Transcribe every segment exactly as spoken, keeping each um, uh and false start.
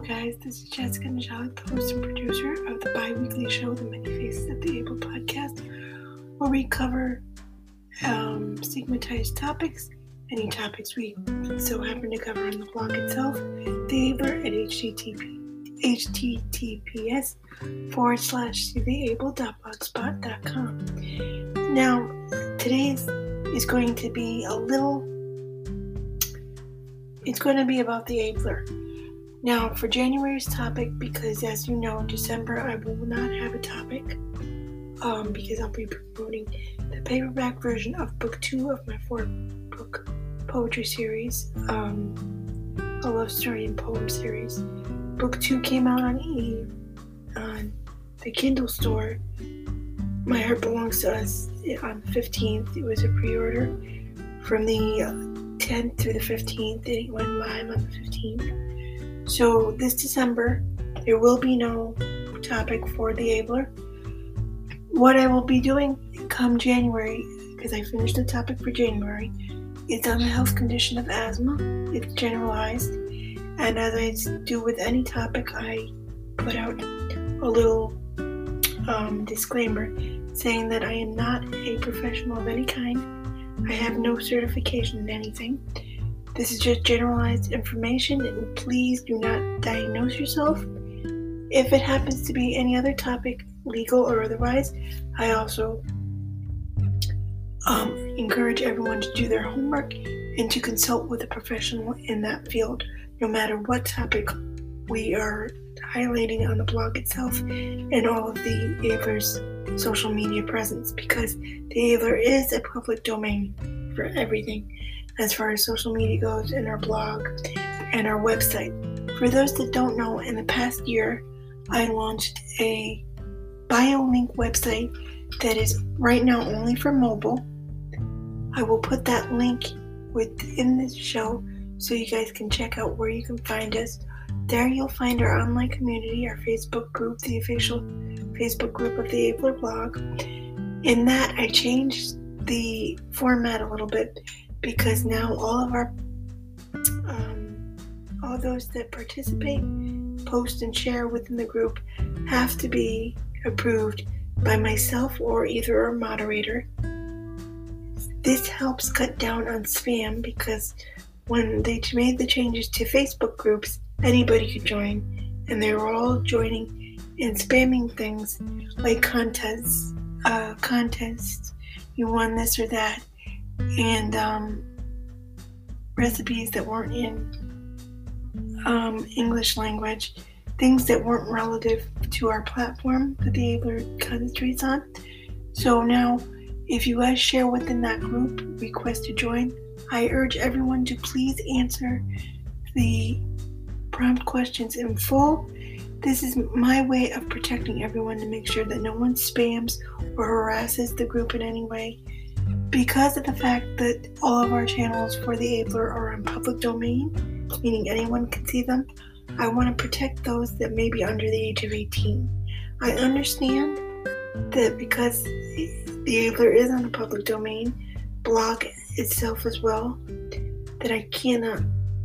guys, this is Jessica Najali, the host and producer of the bi-weekly show, The Many Faces of the Able podcast, where we cover um, stigmatized topics, any topics we so happen to cover on the blog itself, The Abler at https forward slash theable.blogspot.com. Now, today's is going to be a little, it's going to be about the Abler. Now, for January's topic, because as you know, December I will not have a topic um, because I'll be promoting the paperback version of book two of my four-book poetry series, um, a love story and poem series. Book two came out on E on the Kindle store. My Heart Belongs to Us on the fifteenth. It was a pre-order from the tenth through the fifteenth. It went live on the fifteenth. So this December, there will be no topic for the Abler. What I will be doing come January, because I finished the topic for January, is on the health condition of asthma. It's generalized. And as I do with any topic, I put out a little um, disclaimer saying that I am not a professional of any kind. I have no certification in anything. This is just generalized information, and please do not diagnose yourself. If it happens to be any other topic, legal or otherwise, I also um, encourage everyone to do their homework and to consult with a professional in that field, no matter what topic we are highlighting on the blog itself and all of the Abler's social media presence, because the Abler is a public domain for everything as far as social media goes, and our blog and our website. For those that don't know, in the past year, I launched a BioLink website that is right now only for mobile. I will put that link within this show so you guys can check out where you can find us. There you'll find our online community, our Facebook group, the official Facebook group of the Abler blog. In that, I changed the format a little bit, because now all of our, um, all those that participate, post and share within the group have to be approved by myself or either our moderator. This helps cut down on spam, because when they made the changes to Facebook groups, anybody could join, and they were all joining and spamming things like contests, uh, contests, you won this or that, and um, recipes that weren't in um, English language, things that weren't relative to our platform that the Abler concentrates on. So now, if you guys share within that group, request to join, I urge everyone to please answer the prompt questions in full. This is my way of protecting everyone to make sure that no one spams or harasses the group in any way. Because of the fact that all of our channels for the Abler are on public domain, meaning anyone can see them, I want to protect those that may be under the age of eighteen. I understand that because the Abler is on the public domain, blog itself as well, that I cannot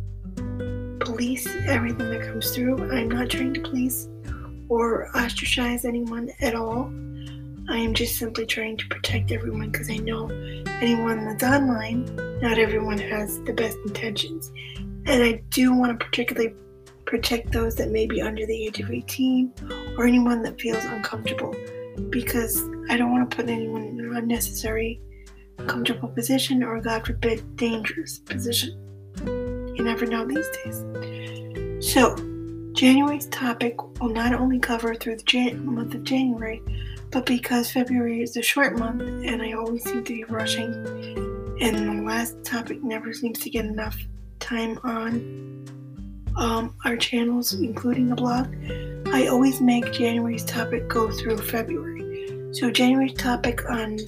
police everything that comes through. I'm not trying to police or ostracize anyone at all. I am just simply trying to protect everyone, because I know anyone that's online, not everyone has the best intentions. And I do want to particularly protect those that may be under the age of eighteen or anyone that feels uncomfortable, because I don't want to put anyone in an unnecessary comfortable position, or God forbid, dangerous position. You never know these days. So, January's topic will not only cover through the Jan- month of January, but because February is a short month and I always seem to be rushing, and the last topic never seems to get enough time on um, our channels, including the blog, I always make January's topic go through February. So January's topic on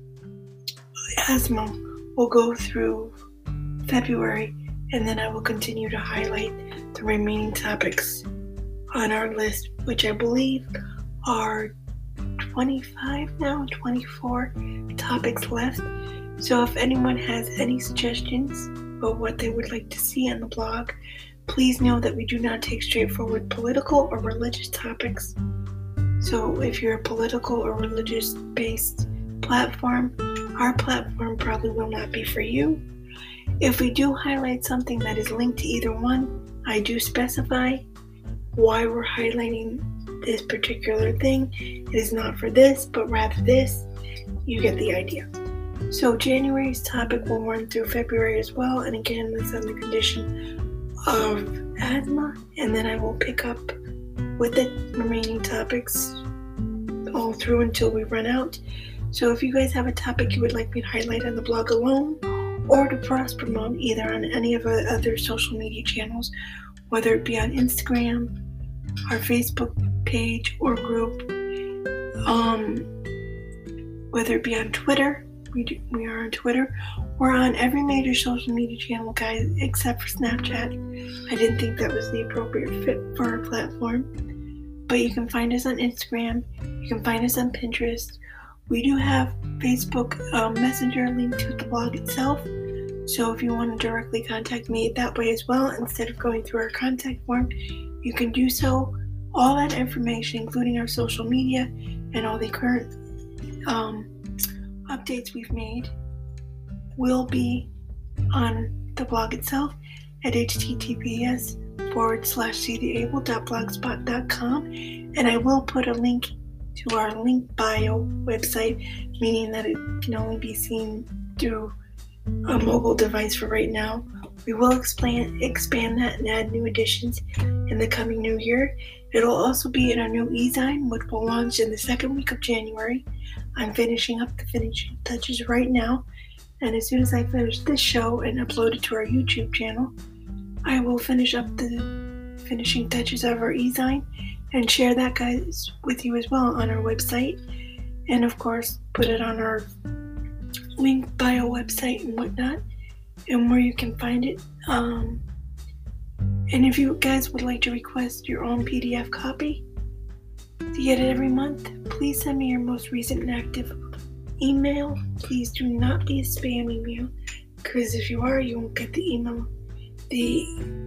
asthma will go through February, and then I will continue to highlight the remaining topics on our list, which I believe are twenty-five now, twenty-four topics left. So if anyone has any suggestions about what they would like to see on the blog, Please know that we do not take straightforward political or religious topics. So if you're a political or religious-based platform, our platform probably will not be for you. If we do highlight something that is linked to either one, I do specify why we're highlighting this particular thing. It is not for this, but rather this. You get the idea. So January's topic will run through February as well, and again, that's on the condition of asthma, and then I will pick up with the remaining topics all through until we run out. So if you guys have a topic you would like me to highlight on the blog alone, or to cross-promote either on any of our other social media channels, whether it be on Instagram, our Facebook page or group, um, whether it be on Twitter, we, do, we are on Twitter, or on every major social media channel, guys, except for Snapchat. I didn't think that was the appropriate fit for our platform. But you can find us on Instagram, you can find us on Pinterest. We do have Facebook um, Messenger linked to the blog itself. So if you want to directly contact me that way as well, instead of going through our contact form, you can do so. All that information, including our social media and all the current um, updates we've made, will be on the blog itself at https forward slash ctheable.blogspot.com, and I will put a link to our link bio website, meaning that it can only be seen through a mobile device for right now. We will expand expand that and add new additions in the coming new year. It'll also be in our new e-zine, which will launch in the second week of January. I'm finishing up the finishing touches right now, and as soon as I finish this show and upload it to our YouTube channel, I will finish up the finishing touches of our e-zine and share that, guys, with you as well on our website, and of course put it on our link bio website and whatnot, and where you can find it. Um, and if you guys would like to request your own P D F copy to get it every month, please send me your most recent and active email. Please do not be a spam email, because if you are, you won't get the email, the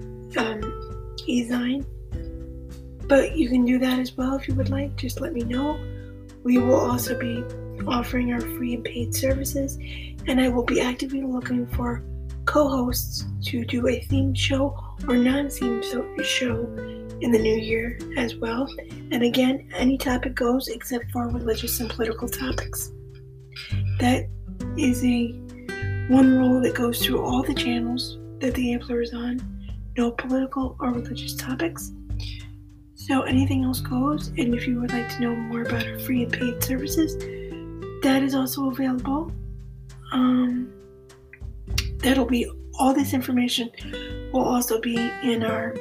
um, e-zine. But you can do that as well if you would like. Just let me know. We will also be offering our free and paid services, and I will be actively looking for co-hosts to do a themed show or non-themed show in the new year as well. And again, any topic goes except for religious and political topics. That is a one rule that goes through all the channels that the Abler is on. No political or religious topics. So anything else goes, and if you would like to know more about our free and paid services, that is also available. Um, that'll be, all this information will also be in our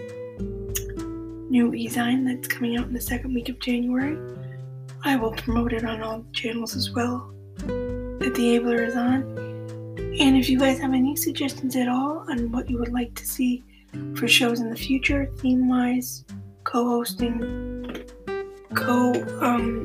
new e-zine that's coming out in the second week of January. I will promote it on all channels as well that the Abler is on. And if you guys have any suggestions at all on what you would like to see for shows in the future, theme-wise, co-hosting, co um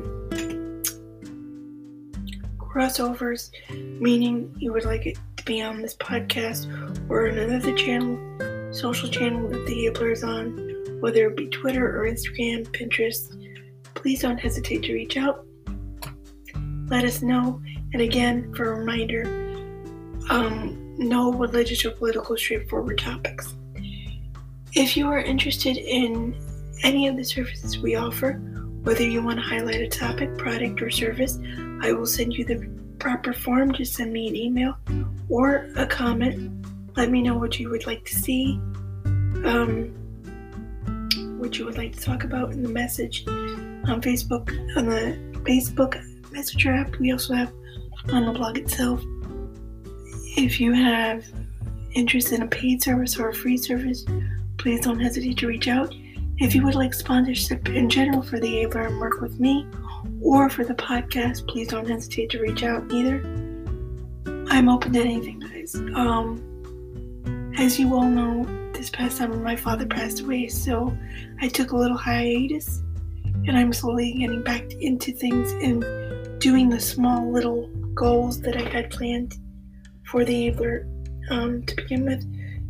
crossovers, meaning you would like it to be on this podcast or on another channel, social channel that the Abler is on, whether it be Twitter or Instagram, Pinterest, please don't hesitate to reach out. Let us know. And again, for a reminder, um, no religious or political straightforward topics. If you are interested in any of the services we offer, whether you want to highlight a topic, product, or service, I will send you the proper form. Just send me an email or a comment. Let me know what you would like to see, um, what you would like to talk about in the message on Facebook, on the Facebook Messenger app. We also have on the blog itself. If you have interest in a paid service or a free service, please don't hesitate to reach out. If you would like sponsorship in general for the Abler and work with me, or for the podcast, please don't hesitate to reach out either. I'm open to anything, guys. Um, as you all know, this past summer my father passed away, so I took a little hiatus, and I'm slowly getting back into things and doing the small little goals that I had planned for the Abler um, to begin with.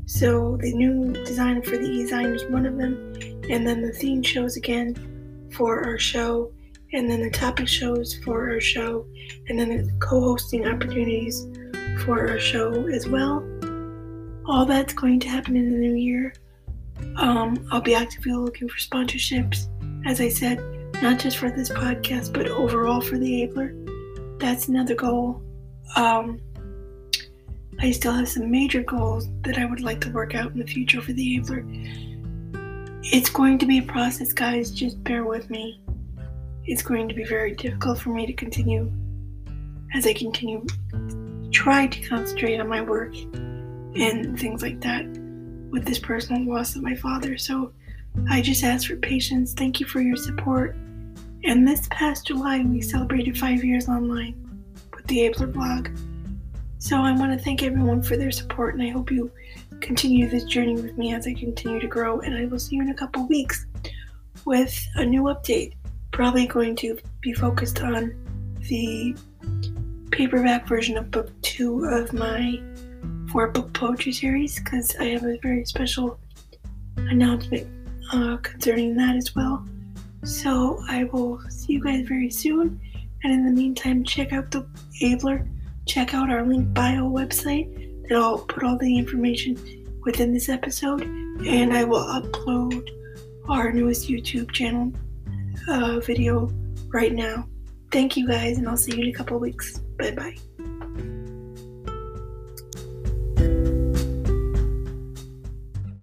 So the new design for the e-zine is one of them, and then the theme shows again for our show, and then the topic shows for our show, and then the co-hosting opportunities for our show as well. All that's going to happen in the new year. Um, I'll be actively looking for sponsorships, as I said, not just for this podcast, but overall for the Abler. That's another goal. Um, I still have some major goals that I would like to work out in the future for the Abler. It's going to be a process, guys. Just bear with me. It's going to be very difficult for me to continue as I continue try to concentrate on my work and things like that with this personal loss of my father. So I just ask for patience. Thank you for your support. And this past July, we celebrated five years online with the Abler blog. So I want to thank everyone for their support, and I hope you continue this journey with me as I continue to grow. And I will see you in a couple weeks with a new update. Probably going to be focused on the paperback version of book two of my four book poetry series, because I have a very special announcement uh, concerning that as well. So I will see you guys very soon. And in the meantime, check out the Abler. Check out our link bio website. I'll put all the information within this episode, and I will upload our newest YouTube channel uh, video right now. Thank you guys, and I'll see you in a couple weeks. Bye bye.